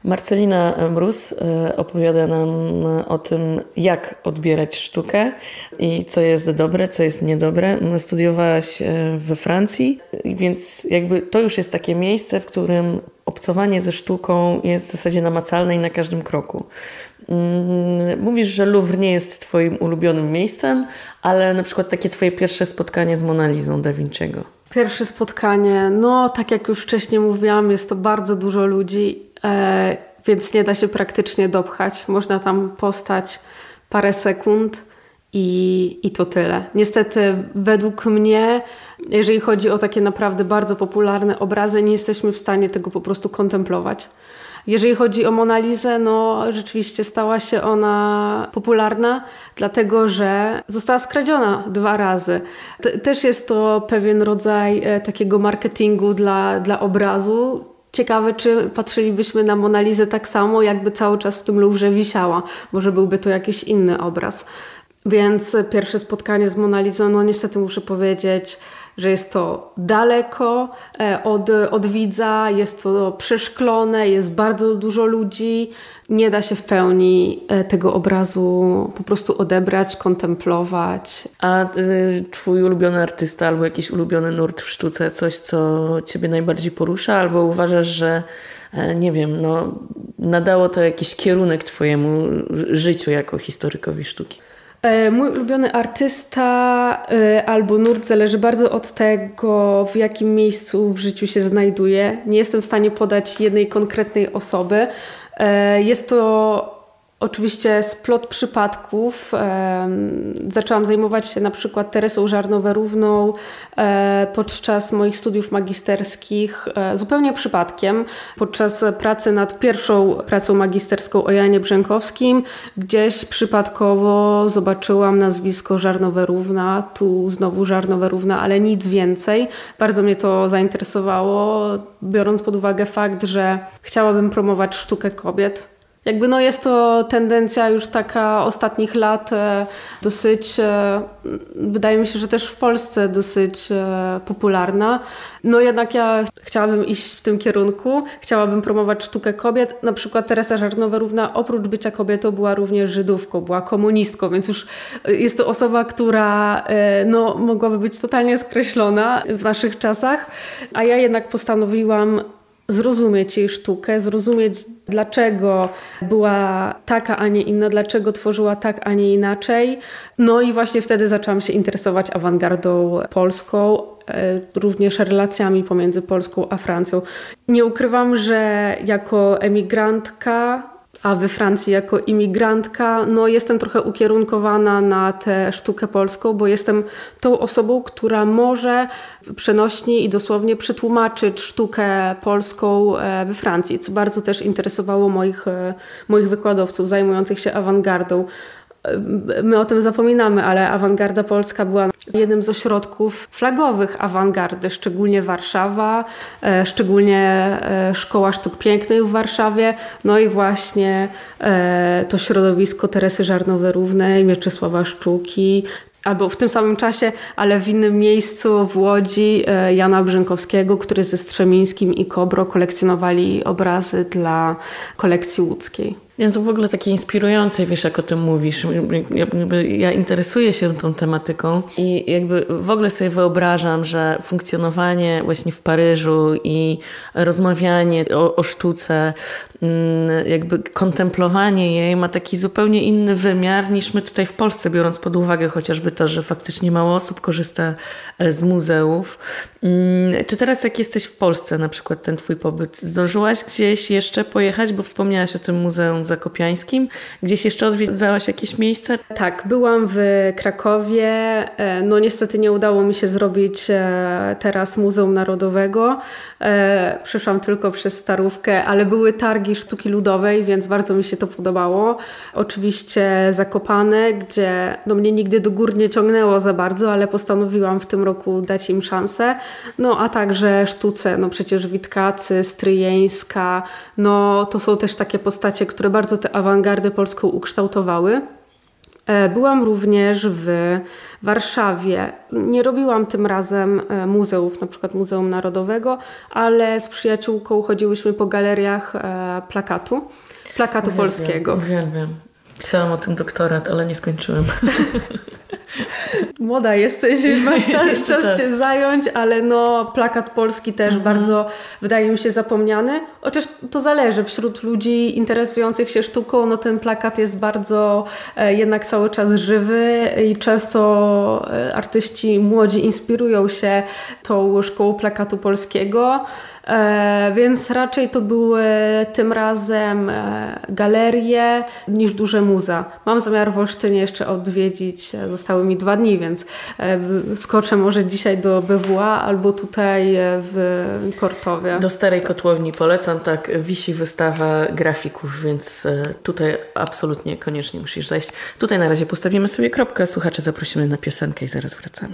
Marcelina Mróz opowiada nam o tym, jak odbierać sztukę i co jest dobre, co jest niedobre. Studiowałaś we Francji, więc jakby to już jest takie miejsce, w którym obcowanie ze sztuką jest w zasadzie namacalne i na każdym kroku. Mówisz, że Louvre nie jest twoim ulubionym miejscem, ale na przykład takie twoje pierwsze spotkanie z Moną Lisą da Vinciego. Pierwsze spotkanie, no tak jak już wcześniej mówiłam, jest to bardzo dużo ludzi, więc nie da się praktycznie dopchać. Można tam postać parę sekund i to tyle. Niestety według mnie, jeżeli chodzi o takie naprawdę bardzo popularne obrazy, nie jesteśmy w stanie tego po prostu kontemplować. Jeżeli chodzi o Monę Lisę, no rzeczywiście stała się ona popularna, dlatego że została skradziona 2 razy. Też jest to pewien rodzaj takiego marketingu dla obrazu. Ciekawe, czy patrzylibyśmy na Monę Lisę tak samo, jakby cały czas w tym Louvre wisiała. Może byłby to jakiś inny obraz. Więc pierwsze spotkanie z Moną Lisą, no niestety muszę powiedzieć, że jest to daleko od widza, jest to przeszklone, jest bardzo dużo ludzi. Nie da się w pełni tego obrazu po prostu odebrać, kontemplować. A twój ulubiony artysta albo jakiś ulubiony nurt w sztuce, coś co ciebie najbardziej porusza, albo uważasz, że nie wiem, no nadało to jakiś kierunek twojemu życiu jako historykowi sztuki? Mój ulubiony artysta albo nurt zależy bardzo od tego, w jakim miejscu w życiu się znajduje. Nie jestem w stanie podać jednej konkretnej osoby. Jest to oczywiście splot przypadków. Zaczęłam zajmować się na przykład Teresą Żarnową-Równą podczas moich studiów magisterskich zupełnie przypadkiem. Podczas pracy nad pierwszą pracą magisterską o Janie Brzękowskim gdzieś przypadkowo zobaczyłam nazwisko Żarnowa-Równa, tu znowu Żarnowa-Równa, ale nic więcej. Bardzo mnie to zainteresowało, biorąc pod uwagę fakt, że chciałabym promować sztukę kobiet. Jakby no jest to tendencja już taka ostatnich lat dosyć, wydaje mi się, że też w Polsce dosyć popularna. No jednak ja chciałabym iść w tym kierunku, chciałabym promować sztukę kobiet. Na przykład Teresa Żarnowa-Równa oprócz bycia kobietą była również Żydówką, była komunistką, więc już jest to osoba, która no, mogłaby być totalnie skreślona w naszych czasach. A ja jednak postanowiłam zrozumieć jej sztukę, zrozumieć dlaczego była taka, a nie inna, dlaczego tworzyła tak, a nie inaczej. No i właśnie wtedy zaczęłam się interesować awangardą polską, również relacjami pomiędzy Polską a Francją. Nie ukrywam, że jako emigrantka, a we Francji jako imigrantka, no jestem trochę ukierunkowana na tę sztukę polską, bo jestem tą osobą, która może przenośnie i dosłownie przetłumaczyć sztukę polską we Francji, co bardzo też interesowało moich wykładowców zajmujących się awangardą. My o tym zapominamy, ale awangarda polska była jednym z ośrodków flagowych awangardy, szczególnie Warszawa, szczególnie Szkoła Sztuk Pięknych w Warszawie, no i właśnie to środowisko Teresy Żarnowej-Równej, Mieczysława Szczuki, albo w tym samym czasie, ale w innym miejscu w Łodzi Jana Brzękowskiego, który ze Strzemińskim i Kobro kolekcjonowali obrazy dla kolekcji łódzkiej. Nie, to w ogóle takie inspirujące, wiesz, jak o tym mówisz. Ja interesuję się tą tematyką i jakby w ogóle sobie wyobrażam, że funkcjonowanie właśnie w Paryżu i rozmawianie o sztuce, jakby kontemplowanie jej ma taki zupełnie inny wymiar niż my tutaj w Polsce, biorąc pod uwagę chociażby to, że faktycznie mało osób korzysta z muzeów. Czy teraz jak jesteś w Polsce, na przykład ten twój pobyt, zdążyłaś gdzieś jeszcze pojechać, bo wspomniałaś o tym Muzeum Zakopiańskim. Gdzieś jeszcze odwiedzałaś jakieś miejsce? Tak, byłam w Krakowie. No niestety nie udało mi się zrobić teraz Muzeum Narodowego. Przeszłam tylko przez Starówkę, ale były targi sztuki ludowej, więc bardzo mi się to podobało. Oczywiście Zakopane, gdzie no mnie nigdy do gór nie ciągnęło za bardzo, ale postanowiłam w tym roku dać im szansę. No a także sztuce, no przecież Witkacy, Stryjeńska, no to są też takie postacie, które bardzo tę awangardę polską ukształtowały. Byłam również w Warszawie. Nie robiłam tym razem muzeów, na przykład Muzeum Narodowego, ale z przyjaciółką chodziłyśmy po galeriach plakatu polskiego. Uwielbiam. Pisałam o tym doktorat, ale nie skończyłam. Młoda jesteś, masz czas się zająć, ale no plakat polski też bardzo wydaje mi się zapomniany. Chociaż to zależy, wśród ludzi interesujących się sztuką, no ten plakat jest bardzo jednak cały czas żywy i często artyści młodzi inspirują się tą szkołą plakatu polskiego. Więc raczej to były tym razem galerie niż duże muzea. Mam zamiar w Olsztynie jeszcze odwiedzić, zostały mi 2 dni, więc skoczę może dzisiaj do BWA albo tutaj w Kortowie. Do Starej Kotłowni polecam, tak, wisi wystawa grafików, więc tutaj absolutnie koniecznie musisz zajść. Tutaj na razie postawimy sobie kropkę, słuchacze zaprosimy na piosenkę i zaraz wracamy.